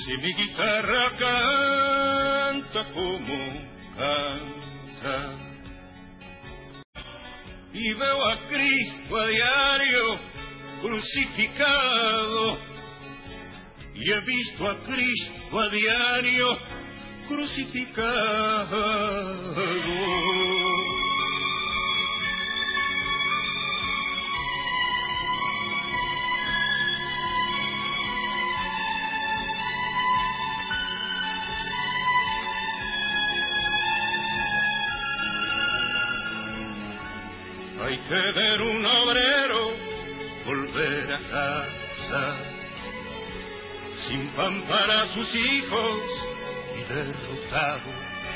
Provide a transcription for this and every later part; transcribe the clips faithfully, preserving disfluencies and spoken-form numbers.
Si mi guitarra canta como canta y veo a Cristo a diario crucificado, y he visto a Cristo a diario crucificado. Hay que ver un obrero volver a casa, sin pan para sus hijos y derrotado,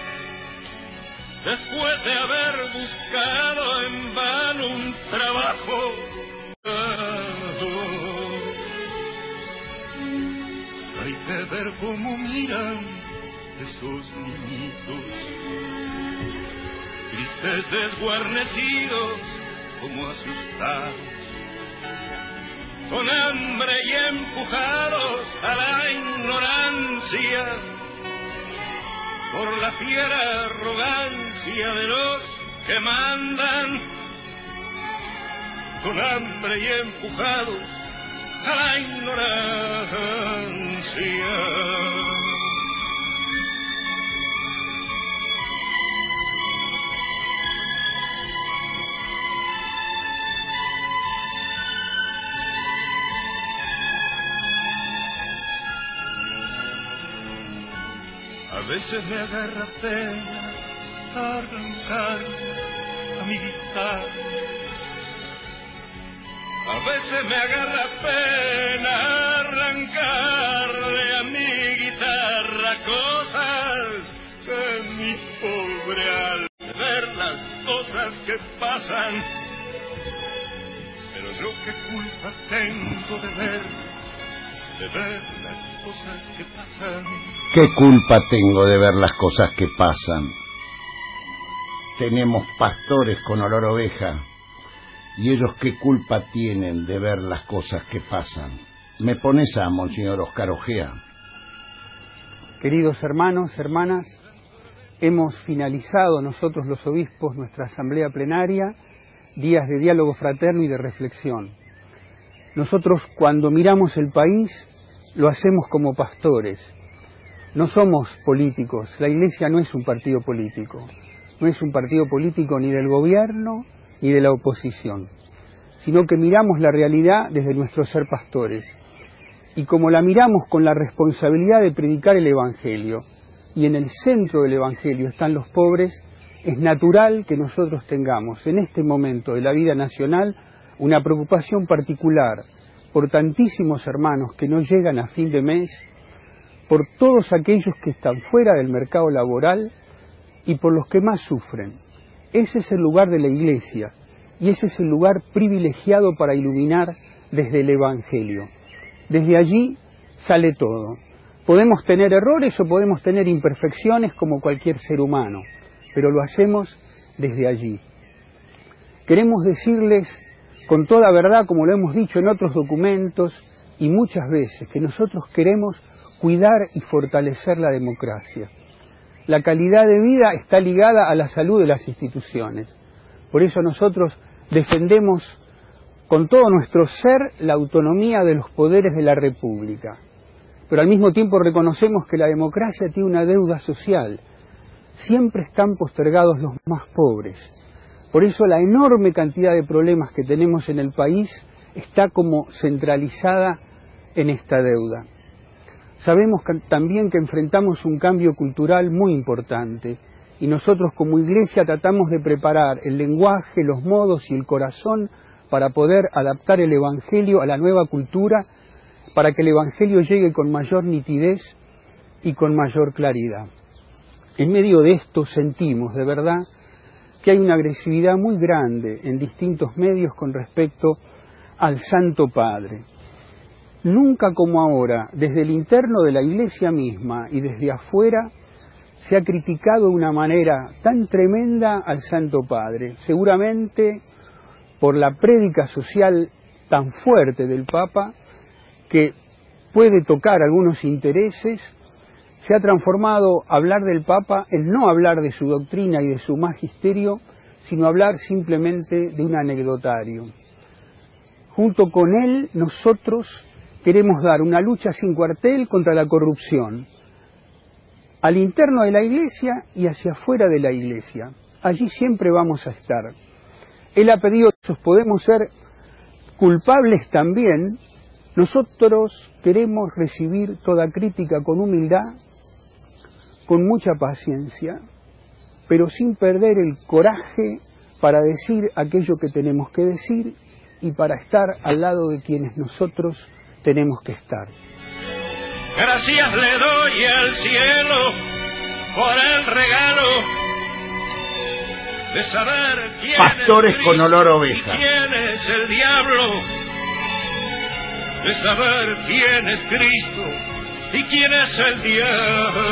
después de haber buscado en vano un trabajo. Hay que ver cómo miran esos niñitos, tristes, desguarnecidos, como asustados, con hambre y empujados a la ignorancia por la fiera arrogancia de los que mandan, con hambre y empujados a la ignorancia. A veces me agarra pena arrancar a mi guitarra, a veces me agarra pena arrancarle a mi guitarra cosas que mi pobre alma, ver las cosas que pasan, pero yo qué culpa tengo de ver, de ver las cosas que pasan. ¿Qué culpa tengo de ver las cosas que pasan? Tenemos pastores con olor a oveja, y ellos qué culpa tienen de ver las cosas que pasan. ¿Me pones a Monseñor Oscar Ojea? Queridos hermanos, hermanas, hemos finalizado nosotros los obispos nuestra asamblea plenaria, días de diálogo fraterno y de reflexión. Nosotros cuando miramos el país lo hacemos como pastores. No somos políticos, la Iglesia no es un partido político, no es un partido político ni del gobierno ni de la oposición, sino que miramos la realidad desde nuestro ser pastores. Y como la miramos con la responsabilidad de predicar el Evangelio, y en el centro del Evangelio están los pobres, es natural que nosotros tengamos en este momento de la vida nacional una preocupación particular por tantísimos hermanos que no llegan a fin de mes, por todos aquellos que están fuera del mercado laboral y por los que más sufren. Ese es el lugar de la Iglesia y ese es el lugar privilegiado para iluminar desde el Evangelio. Desde allí sale todo. Podemos tener errores o podemos tener imperfecciones como cualquier ser humano, pero lo hacemos desde allí. Queremos decirles con toda verdad, como lo hemos dicho en otros documentos y muchas veces, que nosotros queremos cuidar y fortalecer la democracia. La calidad de vida está ligada a la salud de las instituciones. Por eso nosotros defendemos con todo nuestro ser la autonomía de los poderes de la República. Pero al mismo tiempo reconocemos que la democracia tiene una deuda social. Siempre están postergados los más pobres. Por eso la enorme cantidad de problemas que tenemos en el país está como centralizada en esta deuda. Sabemos que, también que enfrentamos un cambio cultural muy importante y nosotros como Iglesia tratamos de preparar el lenguaje, los modos y el corazón para poder adaptar el Evangelio a la nueva cultura, para que el Evangelio llegue con mayor nitidez y con mayor claridad. En medio de esto sentimos de verdad que hay una agresividad muy grande en distintos medios con respecto al Santo Padre. Nunca como ahora, desde el interno de la Iglesia misma y desde afuera, se ha criticado de una manera tan tremenda al Santo Padre, seguramente por la prédica social tan fuerte del Papa, que puede tocar algunos intereses, se ha transformado hablar del Papa en no hablar de su doctrina y de su magisterio, sino hablar simplemente de un anecdotario. Junto con él, nosotros queremos dar una lucha sin cuartel contra la corrupción, al interno de la Iglesia y hacia afuera de la Iglesia. Allí siempre vamos a estar. Él ha pedido que podemos ser culpables también. Nosotros queremos recibir toda crítica con humildad, con mucha paciencia, pero sin perder el coraje para decir aquello que tenemos que decir y para estar al lado de quienes nosotros tenemos que estar. Gracias le doy al cielo por el regalo de saber quién Pastores es con olor a oveja. y quién es el diablo, de saber quién es Cristo y quién es el diablo.